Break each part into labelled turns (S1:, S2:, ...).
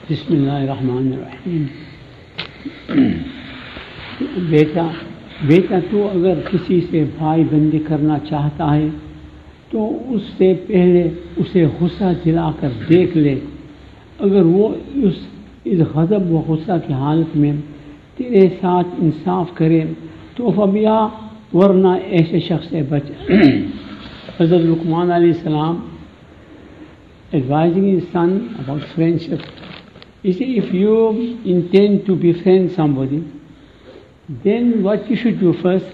S1: बिस्मिल्लाहिर्रहमानिर्रहीम। बेटा तू अगर किसी से भाई बंदी करना चाहता है तो उससे पहले उसे गुस्सा दिलाकर देख ले। अगर वो इस गज़ब व गुस्सा की हालत में तेरे साथ इंसाफ करे तो फबिया, वरना ऐसे शख्स से बच। हज़रत लुक़मान अलैहिस्सलाम advising his son about friendship. He said, if you intend to befriend somebody, then what you should do first,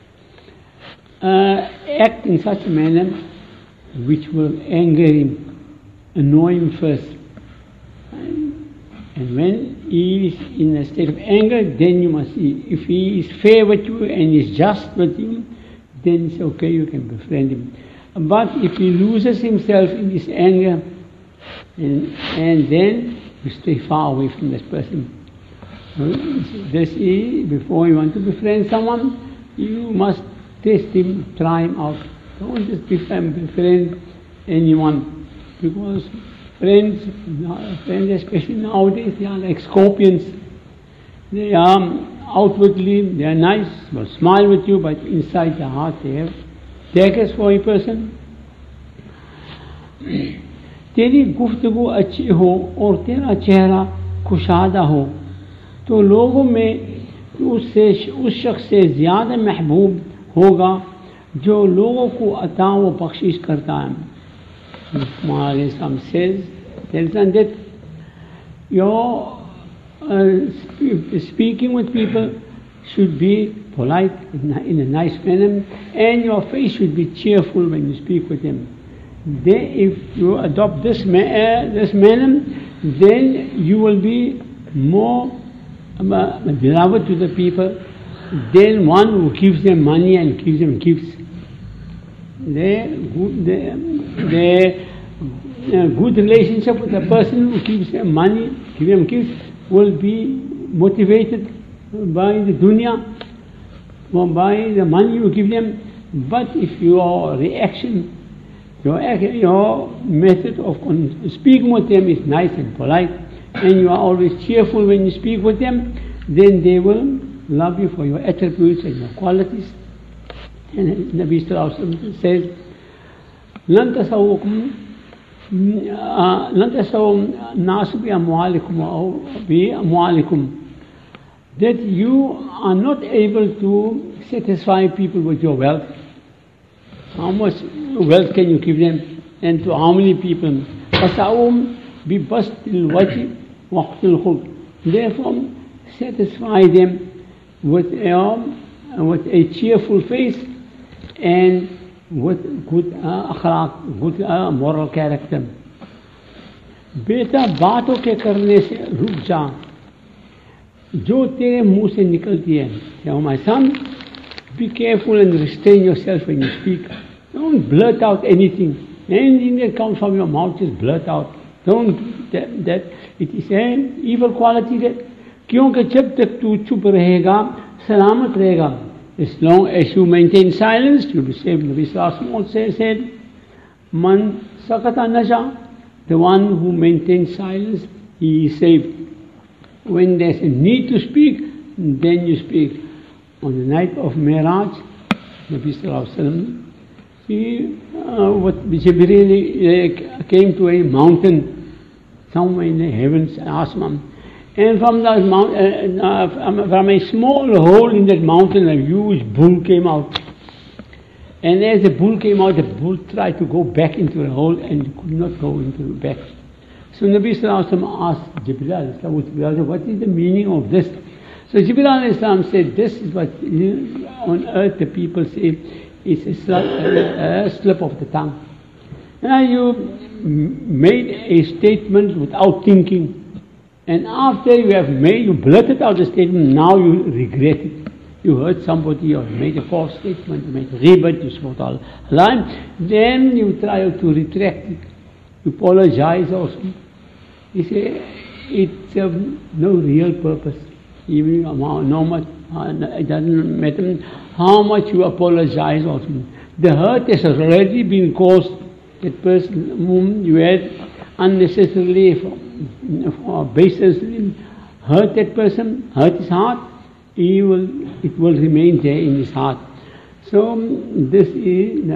S1: act in such a manner which will anger him, annoy him first. And when he is in a state of anger, then you must see. If he is fair with you and is just with you, then it's okay, you can befriend him. But if he loses himself in this anger, and then you stay far away from this person. This is, before you want to befriend someone, you must test him, try him out. Don't just befriend anyone, because friends, especially nowadays, they are like scorpions. They are outwardly, they are nice, will smile with you, but inside the heart they have daggers for a person. तेरी गुफ्तगू अच्छी हो और तेरा चेहरा खुशादा हो तो लोगों में उस शख्स से ज़्यादा महबूब होगा जो लोगों को अता व बख्शिश करता है। हमारे some says, tells us that your speaking with people should be polite, in a nice manner, and your face should be cheerful when you speak with them. Then if you adopt this manner, then you will be more beloved to the people than one who gives them money and gives them gifts. Their good relationship with the person who gives them money, gives them gifts, will be motivated by the dunya, or by the money you give them. But if your reaction, your method of speaking with them is nice and polite, and you are always cheerful when you speak with them, then they will love you for your attributes and your qualities. And Nabi Sallallahu Alaihi Wasallam says, لن تسوا الناس بأموالكم أو بأموالكم, that you are not able to satisfy people with your wealth. How much wealth can you give them, and to how many people? فَسَعُوهُمْ بِبَسْطِ الْوَجْهِ وَقْتِ الْخُلْقِ. Therefore, satisfy them with a cheerful face and with good akhlaq, good moral character. बेटा बातों के करने से रुक जा जो तेरे मुंह से निकलती है. Now my son, be careful and restrain yourself when you speak. Don't blurt out anything. Anything that comes from your mouth, just blurt out. Don't that it is an evil quality that क्योंकि जब तक तू चुप रहेगा सलामत रहेगा. As long as you maintain silence, you'll be saved. Nabi Sallallahu Alaihi Wasallam said, Man sakata naja, the one who maintains silence, he is saved. When there's a need to speak, then you speak. On the night of Miraj, Nabi Sallallahu Alaihi Wasallam, Jibreel came to a mountain somewhere in the heavens, Asman. And from that from a small hole in that mountain, a huge bull came out. And as the bull came out, the bull tried to go back into the hole and could not go into the back. So Nabi Sallallahu Alaihi Wasallam asked Jibreel, what is the meaning of this? So Jibreel said, this is what on earth the people say, it's a slip of the tongue. Now you made a statement without thinking. And after you blurted out the statement, now you regret it. You heard somebody or made a false statement, you made a rebut, you spoke a lie, then you try to retract it. You apologize also. You say, it serves no real purpose. Even no much, it doesn't matter how much you apologize also. The hurt has already been caused. That person whom you had unnecessarily for baselessly hurt that person, hurt his heart, it will remain there in his heart. So this is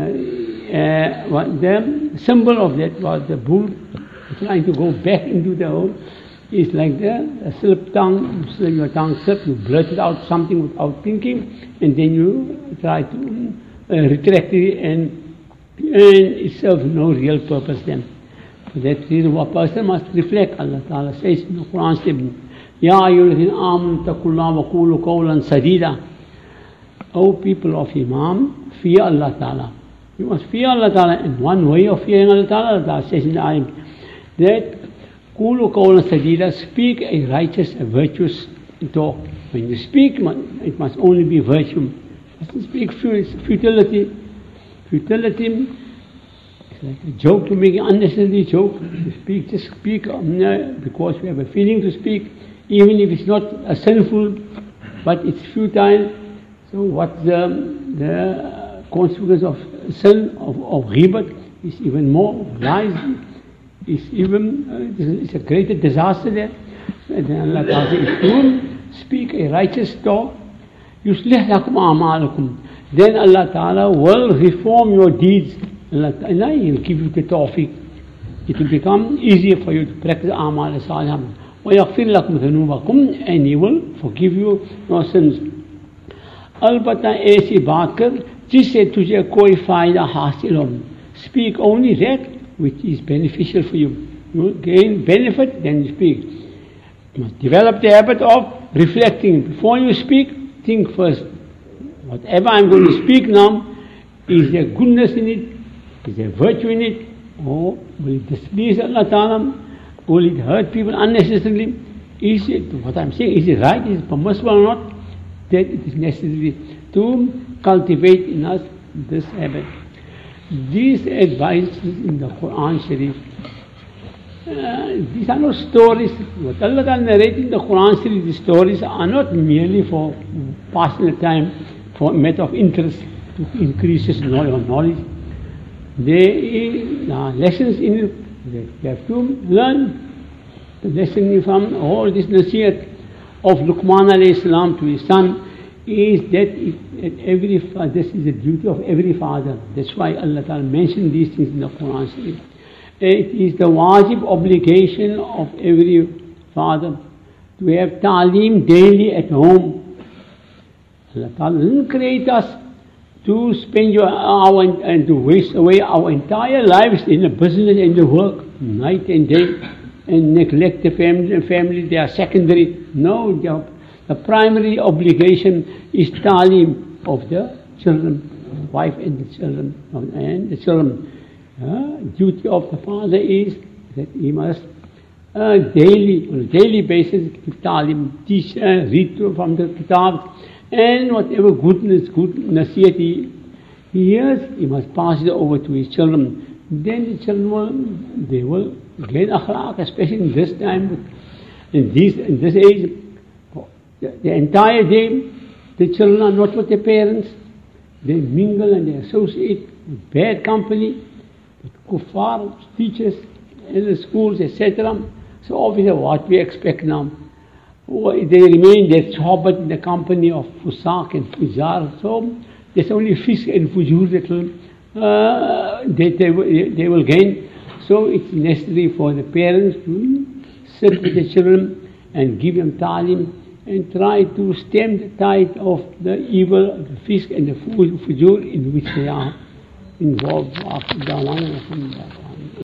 S1: what the symbol of that was the bull trying to go back into the hole. It's like the slip tongue, your tongue slip, you blurted out something without thinking, and then you try to retract it, and it serves no real purpose then. For that reason, a person must reflect. Allah Ta'ala says in the Quran statement, Ya ayyuhalladhina amanu taqullaha wa qulu qawlan sadida. O people of Iman, fear Allah Ta'ala. You must fear Allah Ta'ala, and one way of fearing Allah Ta'ala says in the ayah that qulu qawlan sadida, speak a righteous, a virtuous talk. When you speak, it must only be virtue. Mustn't speak futility. Futility is like a joke, to make an unnecessary joke. Just speak because we have a feeling to speak, even if it's not a sinful, but it's futile. So what the consequence of sin, of ghibat, is even more. Lies is even, it's a greater disaster there. And then Allah Ta'ala says, to speak a righteous talk, yuslih lakum a'malakum. Then Allah Ta'ala will reform your deeds. Allah Ta'ala will give you the tawfiq. It will become easier for you to practice a'mal salihah. وَيَغْفِرْ لَكُمْ ذُنُوبَكُمْ, and He will forgive you your sins. अलबत्ता ऐसी बात कर जिससे तुझे कोई फायदा हासिल हो. Speak only that which is beneficial for you. You will gain benefit, then you speak. You must develop the habit of reflecting. Before you speak, think first. Whatever I'm going to speak now, is there goodness in it? Is there virtue in it? Or will it displease Allah Ta'ala? Will it hurt people unnecessarily? Is it, what I'm saying, is it right? Is it permissible or not? That it is necessary to cultivate in us this habit. These advices in the Quran Sharif, these are not stories. What Allah Ta'ala narrates in the Quran Sharif, these stories are not merely for passing the time, for a matter of interest, to increase his knowledge. There are lessons in it that you have to learn. The lesson from all this nasihat of Luqman alayhi salam to his son is that this is the duty of every father. That's why Allah Ta'ala mentioned these things in the Quran Sharif. It is the wajib obligation of every father to have ta'aleem daily at home. Allah Ta'ala didn't create us to spend your hour and to waste away our entire lives in the business and the work, night and day, and neglect the family, they are secondary. No, the primary obligation is ta'aleem of the children, wife and the children. Duty of the father is that he must on a daily basis give ta'aleem, teach, read from the kitab, and whatever good nasihat he hears, he must pass it over to his children. Then the children will gain akhlaq, especially in this time, in this age. The entire day, the children are not with their parents. They mingle and they associate with bad company, with kuffar, teachers, in the schools, etc. So obviously what we expect now. They remain their sohbat in the company of fusaq and fujar. So there's only fisk and fujur that they will gain. So it's necessary for the parents to sit with the children and give them ta'aleem and try to stem the tide of the evil, the fisk and the fujur in which they are involved.